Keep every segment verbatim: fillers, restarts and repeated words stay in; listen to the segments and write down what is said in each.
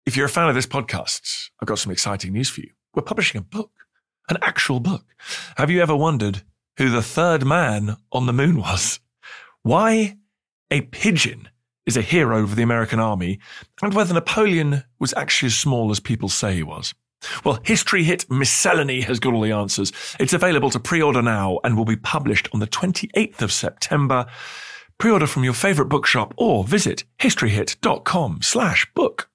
if you're a fan of this podcast, I've got some exciting news for you. We're publishing a book, an actual book. Have you ever wondered who the third man on the moon was? Why a pigeon is a hero of the American army, and whether Napoleon was actually as small as people say he was? Well, History Hit Miscellany has got all the answers. It's available to pre-order now and will be published on the twenty-eighth of September. Pre-order from your favourite bookshop or visit historyhit.com slash book.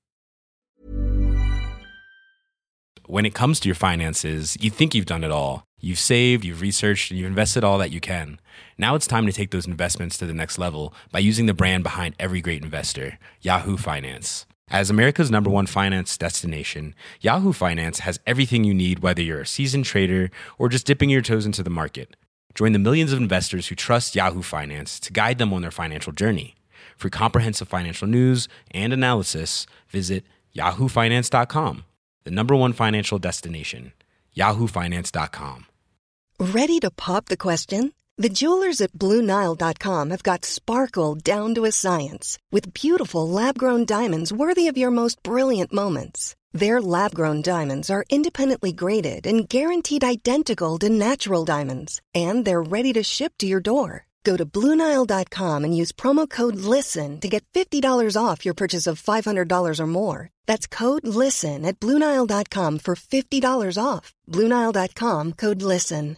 When it comes to your finances, you think you've done it all. You've saved, you've researched, and you've invested all that you can. Now it's time to take those investments to the next level by using the brand behind every great investor, Yahoo Finance. As America's number one finance destination, Yahoo Finance has everything you need, whether you're a seasoned trader or just dipping your toes into the market. Join the millions of investors who trust Yahoo Finance to guide them on their financial journey. For comprehensive financial news and analysis, visit yahoo finance dot com, the number one financial destination, yahoo finance dot com. Ready to pop the question? The jewelers at Blue Nile dot com have got sparkle down to a science with beautiful lab-grown diamonds worthy of your most brilliant moments. Their lab-grown diamonds are independently graded and guaranteed identical to natural diamonds, and they're ready to ship to your door. Go to Blue Nile dot com and use promo code LISTEN to get fifty dollars off your purchase of five hundred dollars or more. That's code LISTEN at Blue Nile dot com for fifty dollars off. Blue Nile dot com, code LISTEN.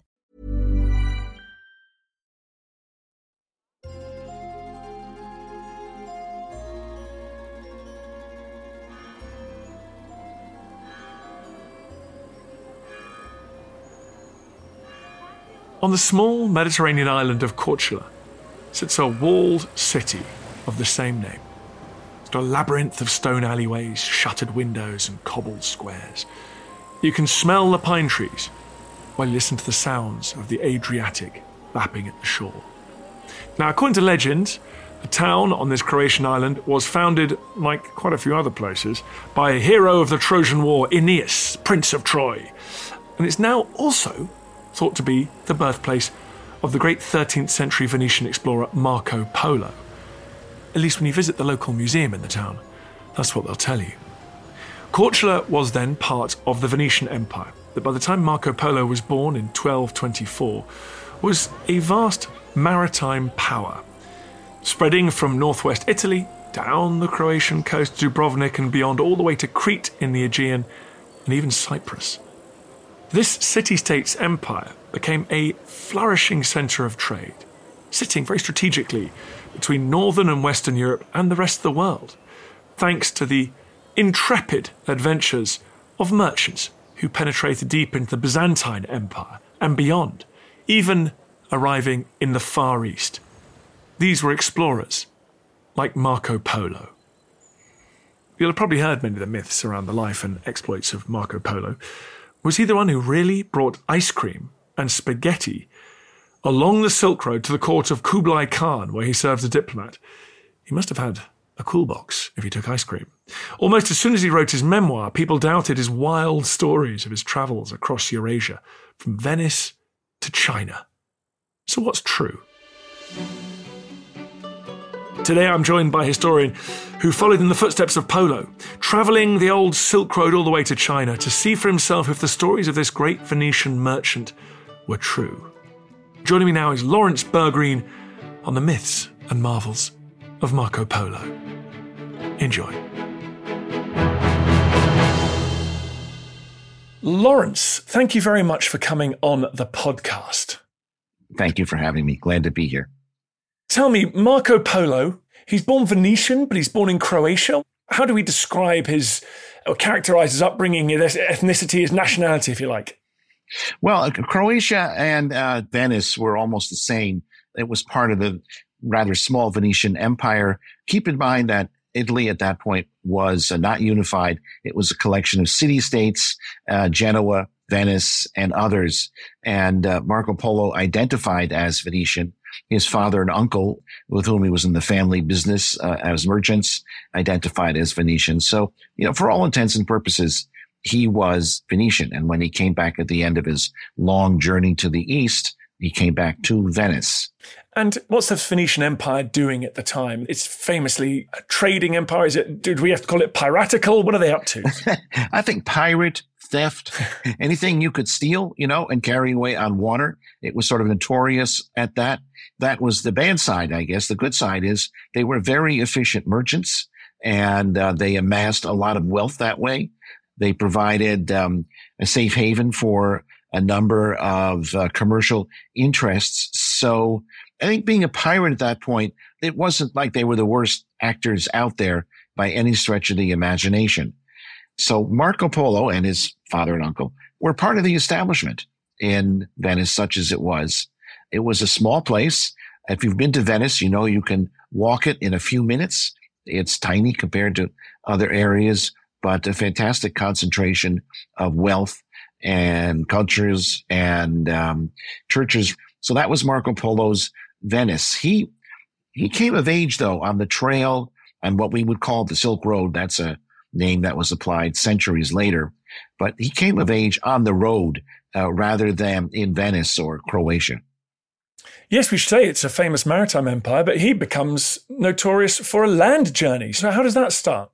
On the small Mediterranean island of Korčula sits a walled city of the same name. It's a labyrinth of stone alleyways, shuttered windows and cobbled squares. You can smell the pine trees while you listen to the sounds of the Adriatic lapping at the shore. Now, according to legend, the town on this Croatian island was founded, like quite a few other places, by a hero of the Trojan War, Aeneas, Prince of Troy. And it's now also thought to be the birthplace of the great thirteenth century Venetian explorer Marco Polo. At least when you visit the local museum in the town, that's what they'll tell you. Korčula was then part of the Venetian Empire, that by the time Marco Polo was born in twelve twenty-four, was a vast maritime power, spreading from northwest Italy down the Croatian coast to Dubrovnik and beyond, all the way to Crete in the Aegean and even Cyprus. This city-state's empire became a flourishing centre of trade, sitting very strategically between northern and western Europe and the rest of the world, thanks to the intrepid adventures of merchants who penetrated deep into the Byzantine Empire and beyond, even arriving in the Far East. These were explorers like Marco Polo. You'll have probably heard many of the myths around the life and exploits of Marco Polo. Was he the one who really brought ice cream and spaghetti along the Silk Road to the court of Kublai Khan, where he served as a diplomat? He must have had a cool box if he took ice cream. Almost as soon as he wrote his memoir, people doubted his wild stories of his travels across Eurasia, from Venice to China. So what's true? Today I'm joined by a historian who followed in the footsteps of Polo, travelling the old Silk Road all the way to China to see for himself if the stories of this great Venetian merchant were true. Joining me now is Lawrence Bergreen on the myths and marvels of Marco Polo. Enjoy. Lawrence, thank you very much for coming on the podcast. Thank you for having me. Glad to be here. Tell me, Marco Polo, he's born Venetian, but he's born in Croatia. How do we describe his, or characterize his upbringing, his ethnicity, his nationality, if you like? Well, Croatia and uh, Venice were almost the same. It was part of the rather small Venetian Empire. Keep in mind that Italy at that point was uh, not unified. It was a collection of city-states, uh, Genoa, Venice, and others. And uh, Marco Polo identified as Venetian. His father and uncle, with whom he was in the family business uh, as merchants, identified as Venetian. So, you know, for all intents and purposes, he was Venetian. And when he came back at the end of his long journey to the east, he came back to Venice. And what's the Phoenician Empire doing at the time? It's famously a trading empire. Is it? Did we have to call it piratical? What are they up to? I think pirate, theft, anything you could steal, you know, and carry away on water. It was sort of notorious at that. That was the bad side, I guess. The good side is they were very efficient merchants, and uh, they amassed a lot of wealth that way. They provided um, a safe haven for a number of uh, commercial interests. So I think being a pirate at that point, it wasn't like they were the worst actors out there by any stretch of the imagination. So Marco Polo and his father and uncle were part of the establishment in Venice, such as it was. It was a small place. If you've been to Venice, you know you can walk it in a few minutes. It's tiny compared to other areas, but a fantastic concentration of wealth and cultures and um, churches. So that was Marco Polo's Venice. He he came of age, though, on the trail and what we would call the Silk Road. That's a name that was applied centuries later. But he came of age on the road uh, rather than in Venice or Croatia. Yes, we should say it's a famous maritime empire, but he becomes notorious for a land journey. So how does that start?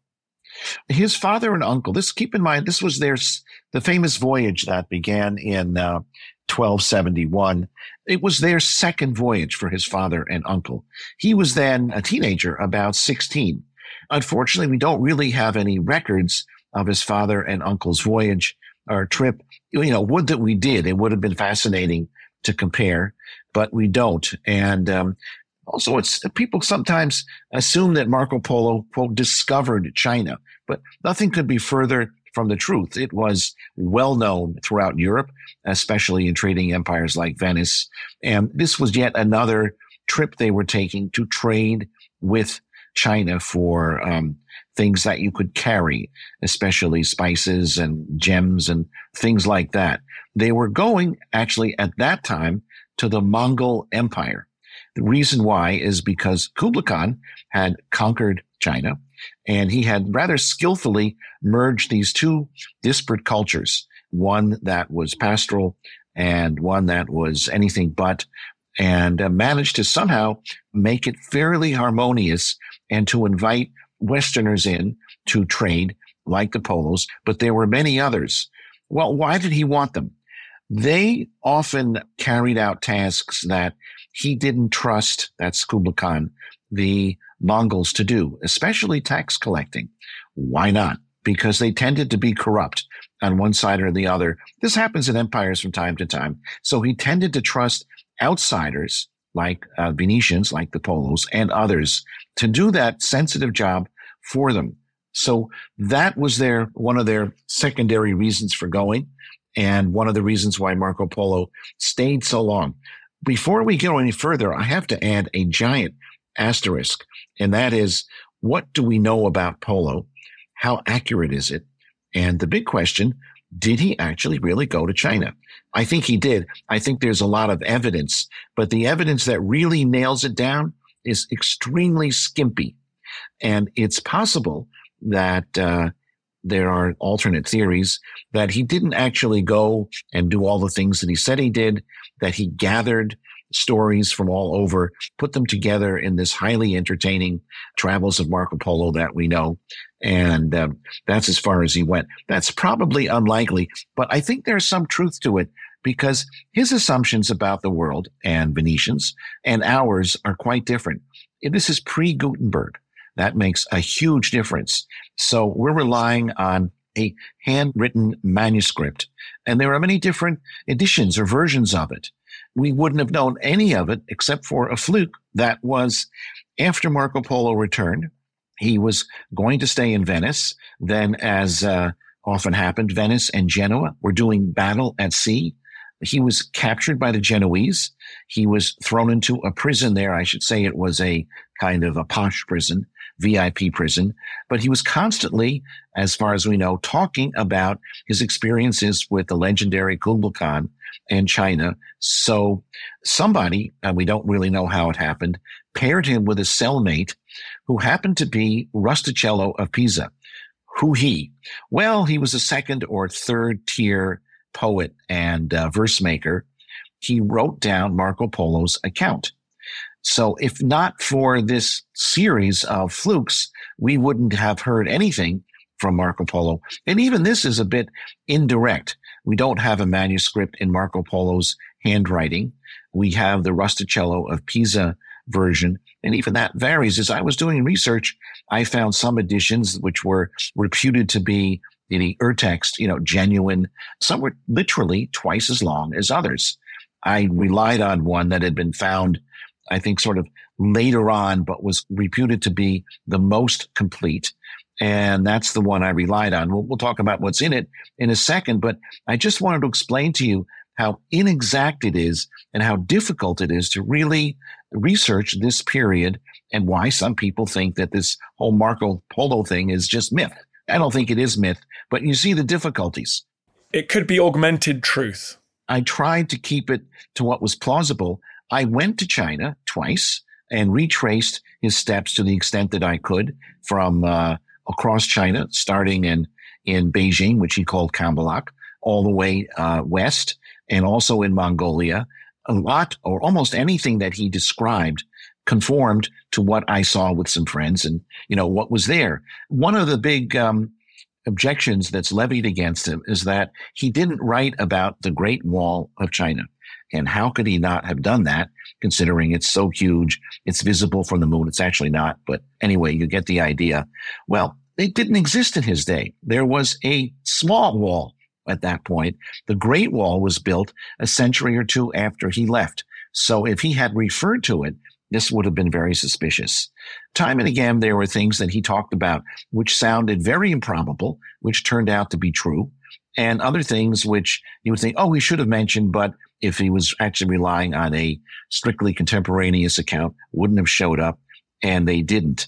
His father and uncle, this, keep in mind, this was their, the famous voyage that began in uh, twelve seventy-one. It was their second voyage for his father and uncle. He was then a teenager, about sixteen. Unfortunately, we don't really have any records of his father and uncle's voyage or trip. You know, would that we did. It would have been fascinating to compare, but we don't. And um, also, it's people sometimes assume that Marco Polo, quote, discovered China, but nothing could be further from the truth. It was well known throughout Europe, especially in trading empires like Venice. And this was yet another trip they were taking to trade with China for um, things that you could carry, especially spices and gems and things like that. They were going actually at that time to the Mongol Empire. The reason why is because Kublai Khan had conquered China, and he had rather skillfully merged these two disparate cultures, one that was pastoral and one that was anything but, and uh, managed to somehow make it fairly harmonious and to invite Westerners in to trade like the Polos, but there were many others. Well, why did he want them? They often carried out tasks that he didn't trust, that's Kublai Khan, the Mongols to do, especially tax collecting. Why not? Because they tended to be corrupt on one side or the other. This happens in empires from time to time. So he tended to trust outsiders like uh, Venetians, like the Polos, and others to do that sensitive job for them. So that was their one of their secondary reasons for going, and one of the reasons why Marco Polo stayed so long. Before we go any further, I have to add a giant asterisk, and that is, what do we know about Polo? How accurate is it? And the big question, did he actually really go to China? I think he did. I think there's a lot of evidence, but the evidence that really nails it down is extremely skimpy. And it's possible that uh, there are alternate theories that he didn't actually go and do all the things that he said he did, that he gathered stories from all over, put them together in this highly entertaining Travels of Marco Polo that we know. And um, that's as far as he went. That's probably unlikely, but I think there's some truth to it because his assumptions about the world and Venetians and ours are quite different. This is pre-Gutenberg. That makes a huge difference. So we're relying on a handwritten manuscript, and there are many different editions or versions of it. We wouldn't have known any of it except for a fluke that was after Marco Polo returned. He was going to stay in Venice. Then, as uh, often happened, Venice and Genoa were doing battle at sea. He was captured by the Genoese. He was thrown into a prison there. I should say it was a kind of a posh prison, V I P prison. But he was constantly, as far as we know, talking about his experiences with the legendary Kublai Khan and China. So somebody, and we don't really know how it happened, paired him with a cellmate who happened to be Rustichello of Pisa. Who he? Well, he was a second or third tier poet and uh, verse maker. he wrote down Marco Polo's account. So if not for this series of flukes, we wouldn't have heard anything from Marco Polo. And even this is a bit indirect. We don't have a manuscript in Marco Polo's handwriting. We have the Rustichello of Pisa version, and even that varies. As I was doing research, I found some editions which were reputed to be the urtext, you know, genuine. Some were literally twice as long as others. I relied on one that had been found, I think, sort of later on, but was reputed to be the most complete. And that's the one I relied on. We'll, we'll talk about what's in it in a second, but I just wanted to explain to you how inexact it is and how difficult it is to really research this period and why some people think that this whole Marco Polo thing is just myth. I don't think it is myth, but you see the difficulties. It could be augmented truth. I tried to keep it to what was plausible. I went to China twice and retraced his steps to the extent that I could from uh, across China, starting in, in Beijing, which he called Cambaluc, all the way uh, west, and also in Mongolia. A lot or almost anything that he described conformed to what I saw with some friends and, you know, what was there. One of the big um, objections that's levied against him is that he didn't write about the Great Wall of China. And how could he not have done that, considering it's so huge, it's visible from the moon? It's actually not. But anyway, you get the idea. Well, it didn't exist in his day. There was a small wall at that point. The Great Wall was built a century or two after he left. So if he had referred to it, this would have been very suspicious. Time and again, there were things that he talked about which sounded very improbable, which turned out to be true, and other things which you would think, oh, he should have mentioned, but if he was actually relying on a strictly contemporaneous account, wouldn't have showed up, and they didn't.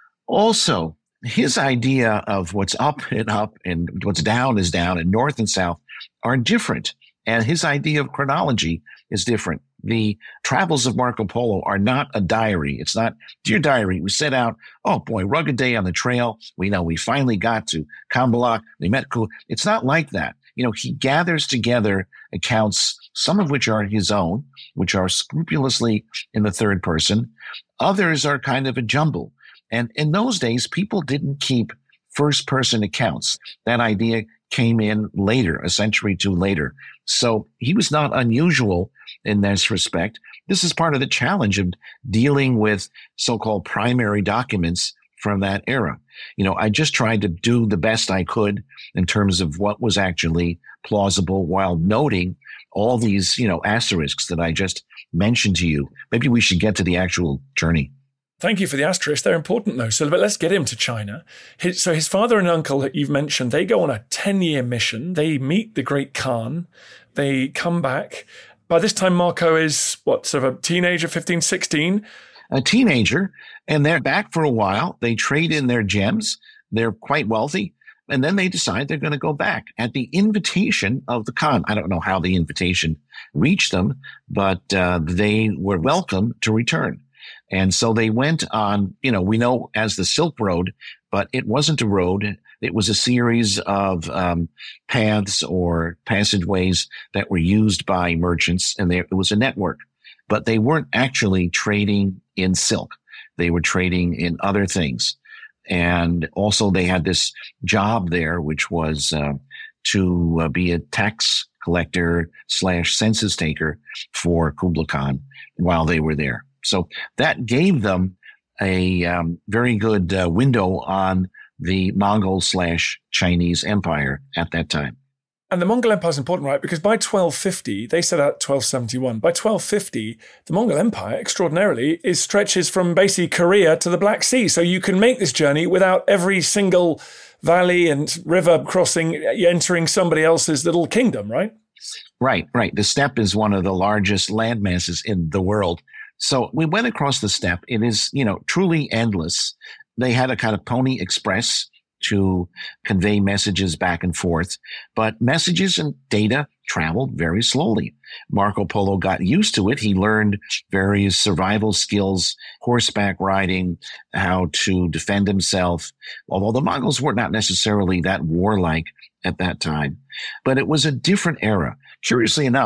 Also, his idea of what's up and up and what's down is down and north and south are different. And his idea of chronology is different. The travels of Marco Polo are not a diary. It's not, dear diary, we set out, oh boy, rugged day on the trail. We know we finally got to Cambaluc. We met Ku. It's not like that. You know, he gathers together accounts, some of which are his own, which are scrupulously in the third person. Others are kind of a jumble. And in those days, people didn't keep first person accounts. That idea came in later, a century or two later. So he was not unusual in this respect. This is part of the challenge of dealing with so-called primary documents from that era. You know, I just tried to do the best I could in terms of what was actually plausible while noting all these, you know, asterisks that I just mentioned to you. Maybe we should get to the actual journey. Thank you for the asterisks. They're important, though. So but let's get him to China. His, so his father and uncle that you've mentioned, they go on a ten-year mission. They meet the great Khan. They come back. By this time, Marco is, what, sort of a teenager, fifteen, sixteen? A teenager, and they're back for a while. They trade in their gems. They're quite wealthy. And then they decide they're going to go back at the invitation of the Khan. I don't know how the invitation reached them, but uh, they were welcome to return. And so they went on, you know, we know as the Silk Road, but it wasn't a road. It was a series of um, paths or passageways that were used by merchants, and there, it was a network. But they weren't actually trading in silk. They were trading in other things. And also they had this job there, which was uh, to uh, be a tax collector slash census taker for Kublai Khan while they were there. So that gave them a um, very good uh, window on the Mongol slash Chinese empire at that time. And the Mongol Empire is important, right? Because by twelve fifty, they set out twelve seventy-one. By twelve fifty, the Mongol Empire, extraordinarily, is stretches from basically Korea to the Black Sea. So you can make this journey without every single valley and river crossing, entering somebody else's little kingdom, right? Right, right. The steppe is one of the largest land masses in the world. So we went across the steppe. It is, you know, truly endless. They had a kind of pony express to convey messages back and forth, but messages and data traveled very slowly. Marco Polo got used to it. He learned various survival skills, horseback riding, how to defend himself, although the Mongols were not necessarily that warlike at that time. But it was a different era. Curiously enough,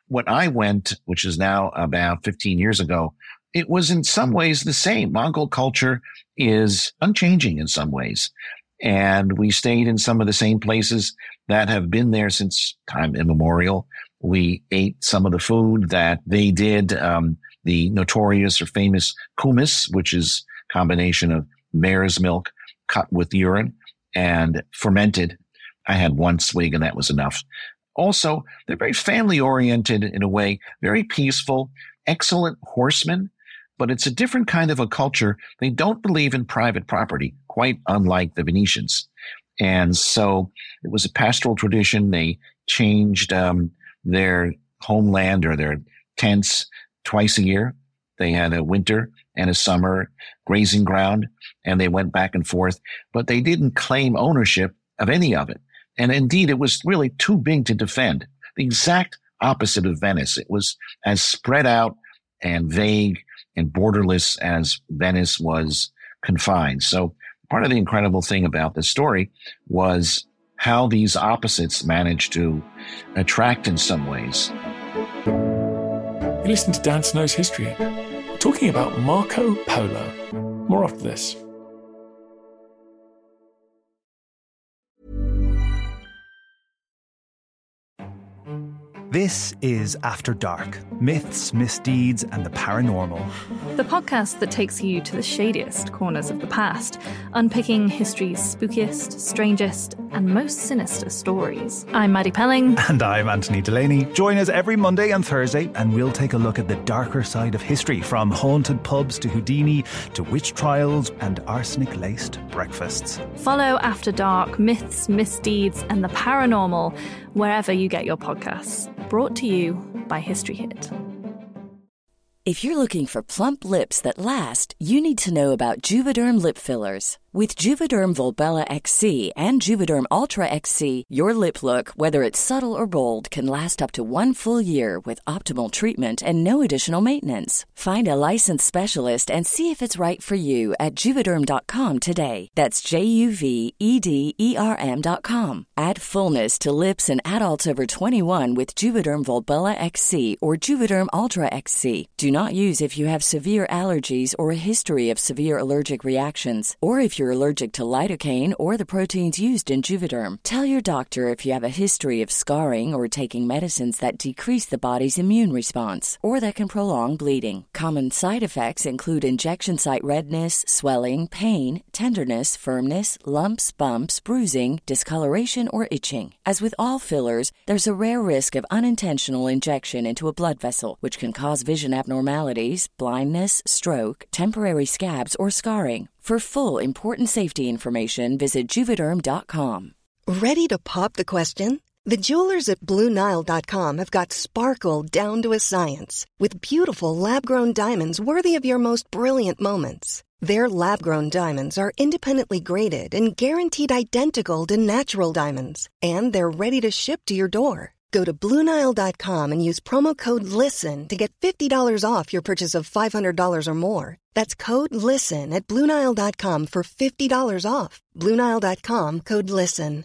when I went, which is now about fifteen years ago, it was in some ways the same. Mongol culture is unchanging in some ways. And we stayed in some of the same places that have been there since time immemorial. We ate some of the food that they did, um, the notorious or famous kumis, which is a combination of mare's milk cut with urine and fermented. I had one swig and that was enough. Also, they're very family oriented in a way, very peaceful, excellent horsemen, but it's a different kind of a culture. They don't believe in private property, quite unlike the Venetians. And so it was a pastoral tradition. They changed um, their homeland or their tents twice a year. They had a winter and a summer grazing ground, and they went back and forth, but they didn't claim ownership of any of it. And indeed, it was really too big to defend. The exact opposite of Venice. It was as spread out and vague and borderless as Venice was confined. So part of the incredible thing about this story was how these opposites managed to attract in some ways. You listen to Dan Snow's History. We're talking about Marco Polo. More after this. This is After Dark, myths, misdeeds, and the paranormal. The podcast that takes you to the shadiest corners of the past, unpicking history's spookiest, strangest, and most sinister stories. I'm Maddie Pelling. And I'm Anthony Delaney. Join us every Monday and Thursday, and we'll take a look at the darker side of history, from haunted pubs to Houdini, to witch trials and arsenic-laced breakfasts. Follow After Dark, myths, misdeeds, and the paranormal wherever you get your podcasts. Brought to you by History Hit. If you're looking for plump lips that last, you need to know about Juvederm lip fillers. With Juvederm Volbella X C and Juvederm Ultra X C, your lip look, whether it's subtle or bold, can last up to one full year with optimal treatment and no additional maintenance. Find a licensed specialist and see if it's right for you at Juvederm dot com today. That's J U V E D E R M dot com. Add fullness to lips in adults over twenty-one with Juvederm Volbella X C or Juvederm Ultra X C. Do not use if you have severe allergies or a history of severe allergic reactions, or if you're allergic to lidocaine or the proteins used in Juvederm. Tell your doctor if you have a history of scarring or taking medicines that decrease the body's immune response or that can prolong bleeding. Common side effects include injection site redness, swelling, pain, tenderness, firmness, lumps, bumps, bruising, discoloration, or itching. As with all fillers, there's a rare risk of unintentional injection into a blood vessel, which can cause vision abnormalities, blindness, stroke, temporary scabs, or scarring. For full, important safety information, visit Juvederm dot com. Ready to pop the question? The jewelers at Blue Nile dot com have got sparkle down to a science with beautiful lab-grown diamonds worthy of your most brilliant moments. Their lab-grown diamonds are independently graded and guaranteed identical to natural diamonds, and they're ready to ship to your door. Go to Blue Nile dot com and use promo code LISTEN to get fifty dollars off your purchase of five hundred dollars or more. That's code LISTEN at Blue Nile dot com for fifty dollars off. Blue Nile dot com, code LISTEN.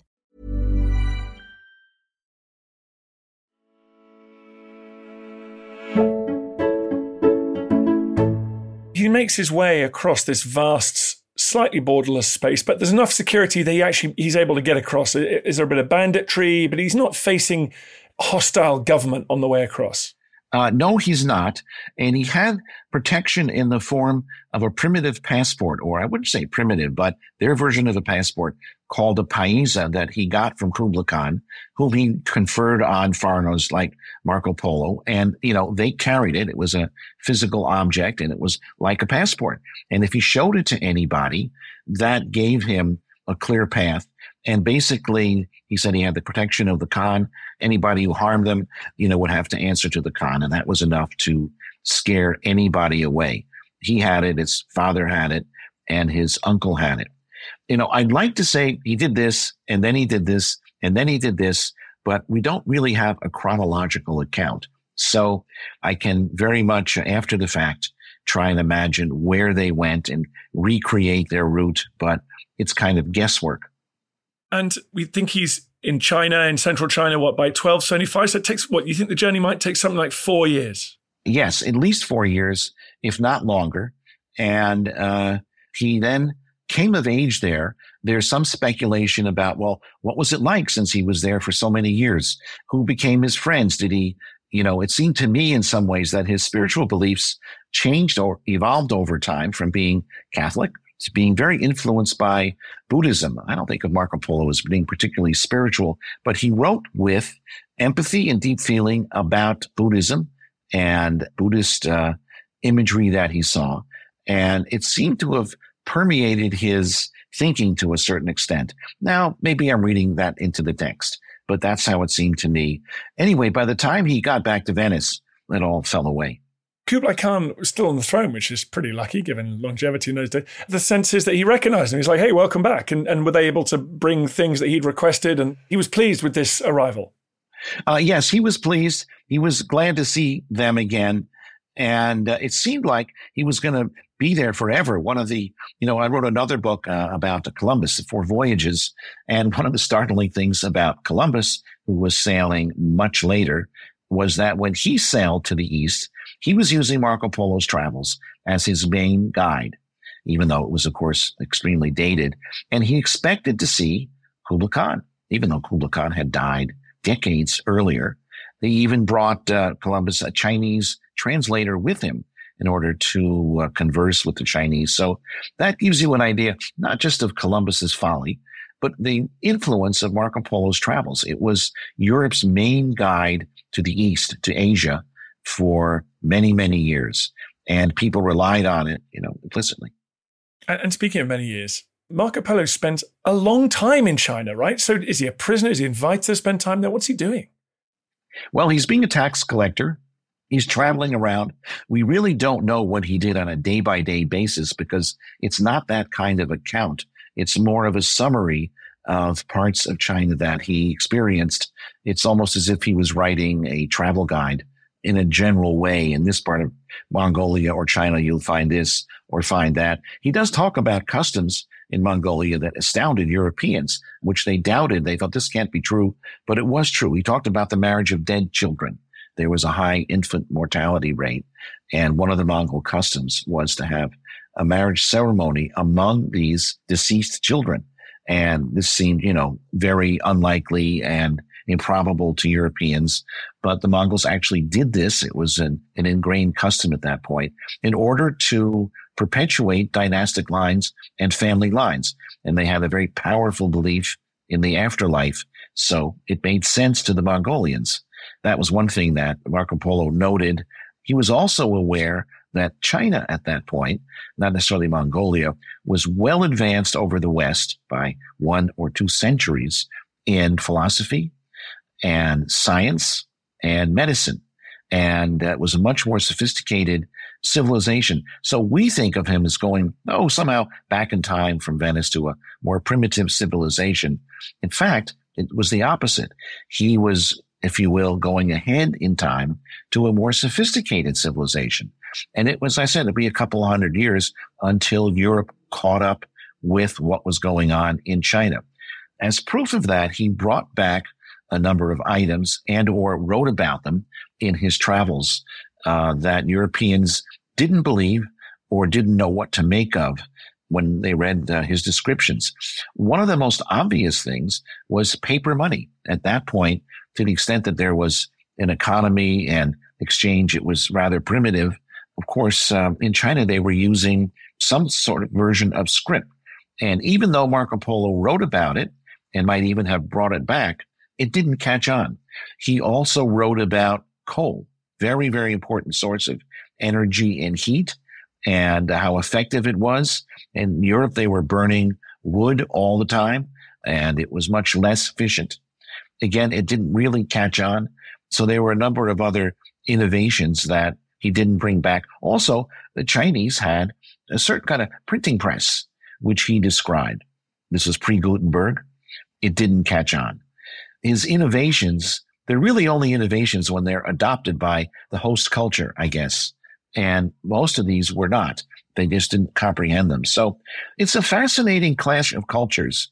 He makes his way across this vast, slightly borderless space, but there's enough security that he actually he's able to get across. Is there a bit of banditry? But he's not facing hostile government on the way across. Uh, no, he's not. And he had protection in the form of a primitive passport, or I wouldn't say primitive, but their version of a passport called a paisa that he got from Kublai Khan, whom he conferred on foreigners like Marco Polo. And, you know, they carried it. It was a physical object and it was like a passport. And if he showed it to anybody, that gave him a clear path. And basically, he said he had the protection of the Khan. Anybody who harmed them, you know, would have to answer to the Khan. And that was enough to scare anybody away. He had it, his father had it, and his uncle had it. You know, I'd like to say he did this, and then he did this, and then he did this, but we don't really have a chronological account. So I can very much, after the fact, try and imagine where they went and recreate their route, but it's kind of guesswork. And we think he's in China, in central China, what, by twelve seventy-five? So it takes, what, you think the journey might take something like four years? Yes, at least four years, if not longer. And uh, he then came of age there. There's some speculation about, well, what was it like since he was there for so many years? Who became his friends? Did he, you know, it seemed to me in some ways that his spiritual beliefs changed or evolved over time from being Catholic to being very influenced by Buddhism. I don't think of Marco Polo as being particularly spiritual, but he wrote with empathy and deep feeling about Buddhism and Buddhist uh, imagery that he saw. And it seemed to have permeated his thinking to a certain extent. Now, maybe I'm reading that into the text, but that's how it seemed to me. Anyway, by the time he got back to Venice, it all fell away. Kublai Khan was still on the throne, which is pretty lucky given longevity in those days. The sense is that he recognized him. He's like, hey, welcome back. And, and were they able to bring things that he'd requested? And he was pleased with this arrival. Uh, yes, he was pleased. He was glad to see them again. And uh, it seemed like he was going to be there forever. One of the, you know, I wrote another book uh, about Columbus, The Four Voyages. And one of the startling things about Columbus, who was sailing much later, was that when he sailed to the east, he was using Marco Polo's travels as his main guide, even though it was, of course, extremely dated. And he expected to see Kublai Khan, even though Kublai Khan had died decades earlier. They even brought uh, Columbus a Chinese translator with him in order to uh, converse with the Chinese. So that gives you an idea, not just of Columbus's folly, but the influence of Marco Polo's travels. It was Europe's main guide to the East, to Asia, for many, many years. And people relied on it, you know, implicitly. And, and speaking of many years, Marco Polo spent a long time in China, right? So is he a prisoner? Is he invited to spend time there? What's he doing? Well, he's being a tax collector. He's traveling around. We really don't know what he did on a day-by-day basis because it's not that kind of account. It's more of a summary of parts of China that he experienced. It's almost as if he was writing a travel guide in a general way. In this part of Mongolia or China, you'll find this or find that. He does talk about customs in Mongolia that astounded Europeans, which they doubted. They thought this can't be true, but it was true. He talked about the marriage of dead children. There was a high infant mortality rate. And one of the Mongol customs was to have a marriage ceremony among these deceased children. And this seemed, you know, very unlikely and improbable to Europeans. But the Mongols actually did this. It was an, an ingrained custom at that point in order to perpetuate dynastic lines and family lines. And they had a very powerful belief in the afterlife. So it made sense to the Mongolians. That was one thing that Marco Polo noted. He was also aware that China at that point, not necessarily Mongolia, was well advanced over the West by one or two centuries in philosophy and science and medicine. And uh, it was a much more sophisticated civilization. So we think of him as going, oh, somehow back in time from Venice to a more primitive civilization. In fact, it was the opposite. He was, if you will, going ahead in time to a more sophisticated civilization. And it was, I said, it'd be a couple hundred years until Europe caught up with what was going on in China. As proof of that, he brought back a number of items and or wrote about them in his travels uh, that Europeans didn't believe or didn't know what to make of when they read uh, his descriptions. One of the most obvious things was paper money. At that point, to the extent that there was an economy and exchange, it was rather primitive. Of course, um, in China, they were using some sort of version of script. And even though Marco Polo wrote about it and might even have brought it back, it didn't catch on. He also wrote about coal, very, very important source of energy and heat, and how effective it was. In Europe, they were burning wood all the time, and it was much less efficient. Again, it didn't really catch on. So there were a number of other innovations that he didn't bring back. Also, the Chinese had a certain kind of printing press, which he described. This was pre-Gutenberg. It didn't catch on. His innovations, they're really only innovations when they're adopted by the host culture, I guess. And most of these were not. They just didn't comprehend them. So it's a fascinating clash of cultures.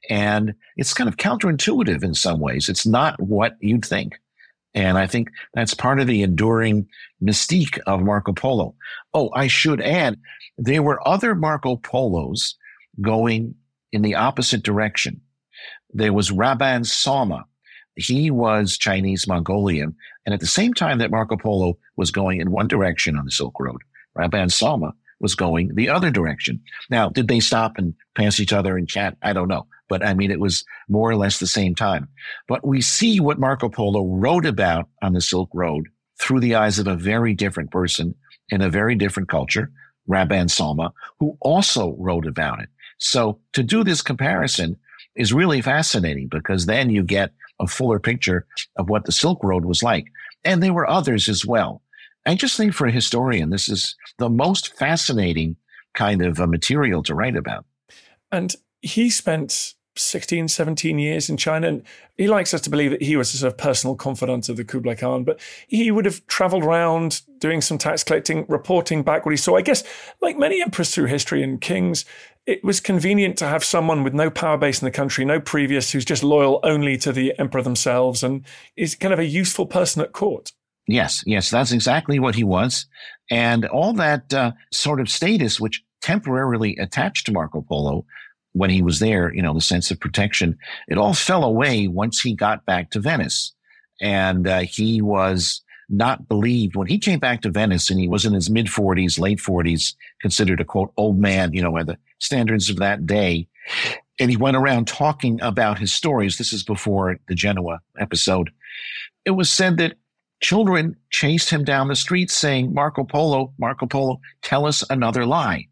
And it's kind of counterintuitive in some ways. It's not what you'd think. And I think that's part of the enduring mystique of Marco Polo. Oh, I should add, there were other Marco Polos going in the opposite direction. There was Rabban Sama. He was Chinese Mongolian. And at the same time that Marco Polo was going in one direction on the Silk Road, Rabban Sama was going the other direction. Now, did they stop and pass each other and chat? I don't know. But I mean, it was more or less the same time. But we see what Marco Polo wrote about on the Silk Road through the eyes of a very different person in a very different culture, Rabban Sama, who also wrote about it. So to do this comparison is really fascinating, because then you get a fuller picture of what the Silk Road was like. And there were others as well. I just think for a historian, this is the most fascinating kind of uh, material to write about. And he spent sixteen, seventeen years in China. And he likes us to believe that he was a sort of personal confidant of the Kublai Khan, but he would have traveled around doing some tax collecting, reporting back what he saw. I guess, like many emperors through history and kings, it was convenient to have someone with no power base in the country, no previous, who's just loyal only to the emperor themselves and is kind of a useful person at court. Yes, yes, that's exactly what he was. And all that uh, sort of status, which temporarily attached to Marco Polo when he was there, you know, the sense of protection, it all fell away once he got back to Venice. And uh, he was not believed when he came back to Venice, and he was in his mid forties, late forties, considered a quote, old man, you know, by the standards of that day. And he went around talking about his stories. This is before the Genoa episode. It was said that children chased him down the street saying, Marco Polo, Marco Polo, tell us another lie.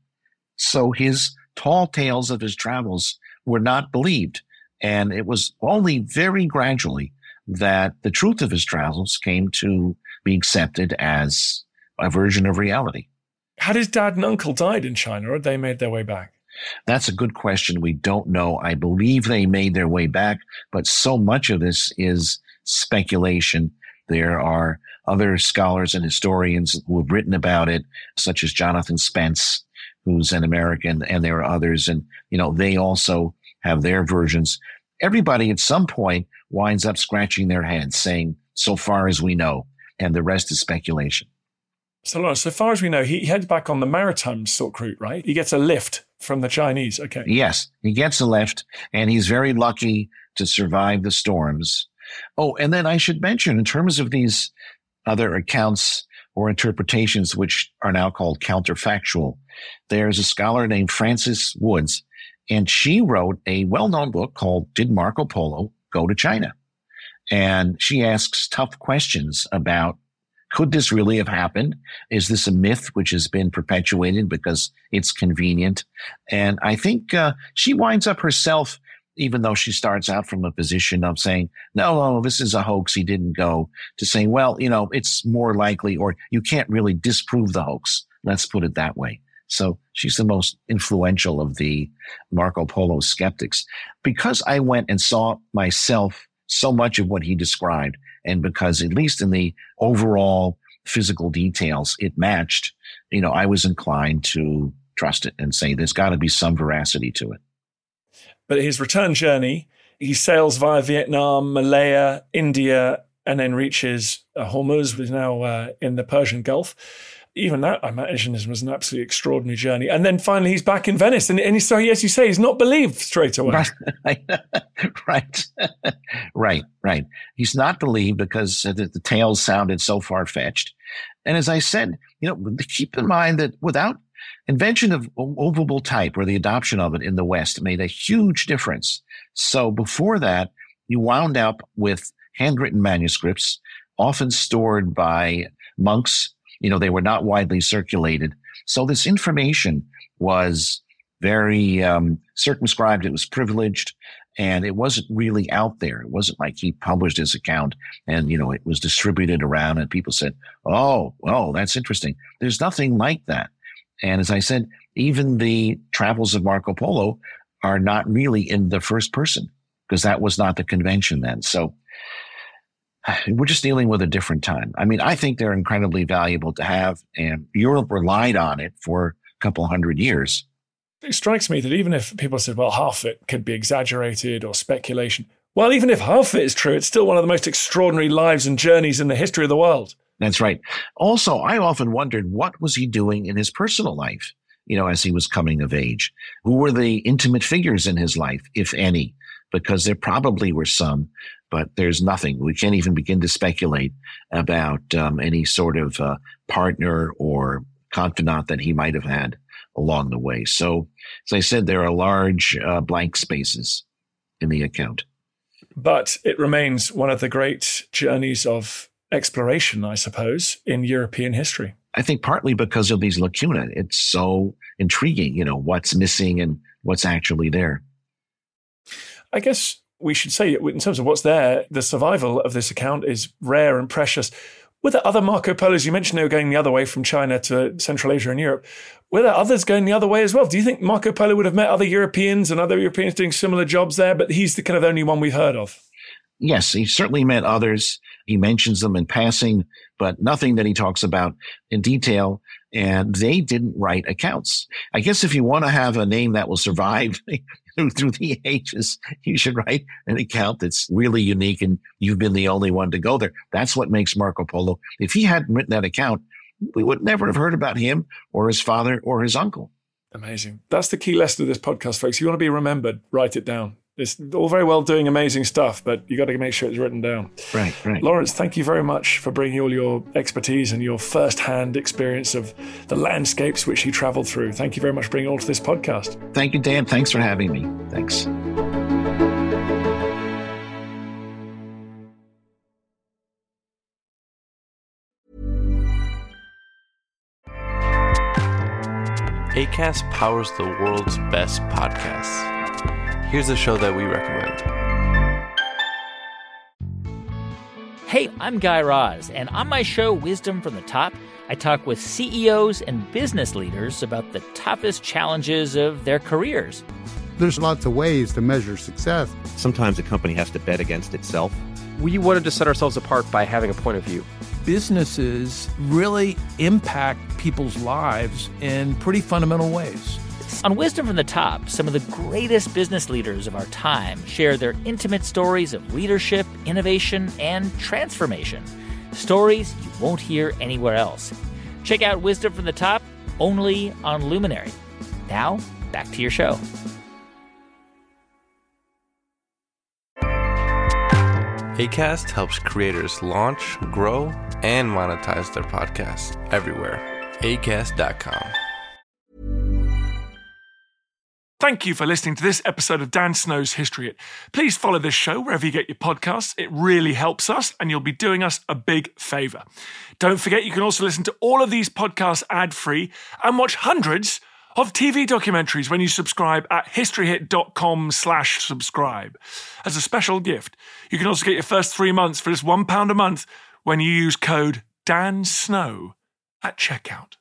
So his tall tales of his travels were not believed. And it was only very gradually that the truth of his travels came to be accepted as a version of reality. Had his dad and uncle died in China, or had they made their way back? That's a good question. We don't know. I believe they made their way back, but so much of this is speculation. There are other scholars and historians who have written about it, such as Jonathan Spence, who's an American, and there are others. And, you know, they also have their versions. Everybody at some point winds up scratching their heads saying, so far as we know, and the rest is speculation. So, Lawrence, so far as we know, he heads back on the maritime Silk Route, right? He gets a lift from the Chinese. Okay. Yes, he gets a lift, and he's very lucky to survive the storms. Oh, and then I should mention, in terms of these other accounts or interpretations, which are now called counterfactual, there's a scholar named Frances Woods, and she wrote a well-known book called Did Marco Polo Go to China? And she asks tough questions about, could this really have happened? Is this a myth which has been perpetuated because it's convenient? And I think uh, she winds up herself, even though she starts out from a position of saying, no, no, this is a hoax, he didn't go, to saying, well, you know, it's more likely, or you can't really disprove the hoax. Let's put it that way. So she's the most influential of the Marco Polo skeptics. Because I went and saw myself so much of what he described, and because at least in the overall physical details, it matched, you know, I was inclined to trust it and say there's got to be some veracity to it. But his return journey, he sails via Vietnam, Malaya, India, and then reaches uh, Hormuz, which is now uh, in the Persian Gulf. Even that, I imagine, was an absolutely extraordinary journey. And then finally, he's back in Venice. And, and so, as you say, he's not believed straight away. Right, right, right, right. He's not believed because the, the tales sounded so far-fetched. And as I said, you know, keep in mind that without invention of movable type, or the adoption of it in the West, made a huge difference. So before that, you wound up with handwritten manuscripts, often stored by monks. You know, they were not widely circulated. So this information was very um, circumscribed. It was privileged, and it wasn't really out there. It wasn't like he published his account and, you know, it was distributed around and people said, oh, oh, that's interesting. There's nothing like that. And as I said, even the travels of Marco Polo are not really in the first person, because that was not the convention then. So we're just dealing with a different time. I mean, I think they're incredibly valuable to have, and Europe relied on it for a couple hundred years. It strikes me that even if people said, well, half it could be exaggerated or speculation, well, even if half it is true, it's still one of the most extraordinary lives and journeys in the history of the world. That's right. Also, I often wondered, what was he doing in his personal life, you know, as he was coming of age? Who were the intimate figures in his life, if any? Because there probably were some, but there's nothing. We can't even begin to speculate about um, any sort of uh, partner or confidant that he might have had along the way. So, as I said, there are large uh, blank spaces in the account. But it remains one of the great journeys of exploration, I suppose, in European history. I think partly because of these lacunae. It's so intriguing, you know, what's missing and what's actually there. I guess we should say, in terms of what's there, the survival of this account is rare and precious. Were there other Marco Polos? You mentioned they were going the other way from China to Central Asia and Europe. Were there others going the other way as well? Do you think Marco Polo would have met other Europeans and other Europeans doing similar jobs there, but he's the kind of only one we've heard of? Yes, he certainly met others. He mentions them in passing, but nothing that he talks about in detail. And they didn't write accounts. I guess if you want to have a name that will survive through the ages, you should write an account that's really unique and you've been the only one to go there. That's what makes Marco Polo. If he hadn't written that account, we would never have heard about him or his father or his uncle. Amazing. That's the key lesson of this podcast, folks. If you want to be remembered, write it down. It's all very well doing amazing stuff, but you got to make sure it's written down. Right, right. Lawrence, thank you very much for bringing all your expertise and your first-hand experience of the landscapes which you traveled through. Thank you very much for bringing it all to this podcast. Thank you, Dan. Thanks for having me. Thanks. Acast powers the world's best podcasts. Here's a show that we recommend. Hey, I'm Guy Raz, and on my show, Wisdom from the Top, I talk with C E Os and business leaders about the toughest challenges of their careers. There's lots of ways to measure success. Sometimes a company has to bet against itself. We wanted to set ourselves apart by having a point of view. Businesses really impact people's lives in pretty fundamental ways. On Wisdom from the Top, some of the greatest business leaders of our time share their intimate stories of leadership, innovation, and transformation. Stories you won't hear anywhere else. Check out Wisdom from the Top only on Luminary. Now, back to your show. Acast helps creators launch, grow, and monetize their podcasts everywhere. acast dot com. Thank you for listening to this episode of Dan Snow's History Hit. Please follow this show wherever you get your podcasts. It really helps us, and you'll be doing us a big favour. Don't forget, you can also listen to all of these podcasts ad-free and watch hundreds of T V documentaries when you subscribe at historyhit.com slash subscribe. As a special gift, you can also get your first three months for just one pound a month when you use code DANSNOW at checkout.